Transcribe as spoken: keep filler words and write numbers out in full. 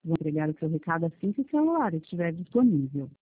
Vou entregar o seu recado assim que o celular estiver disponível.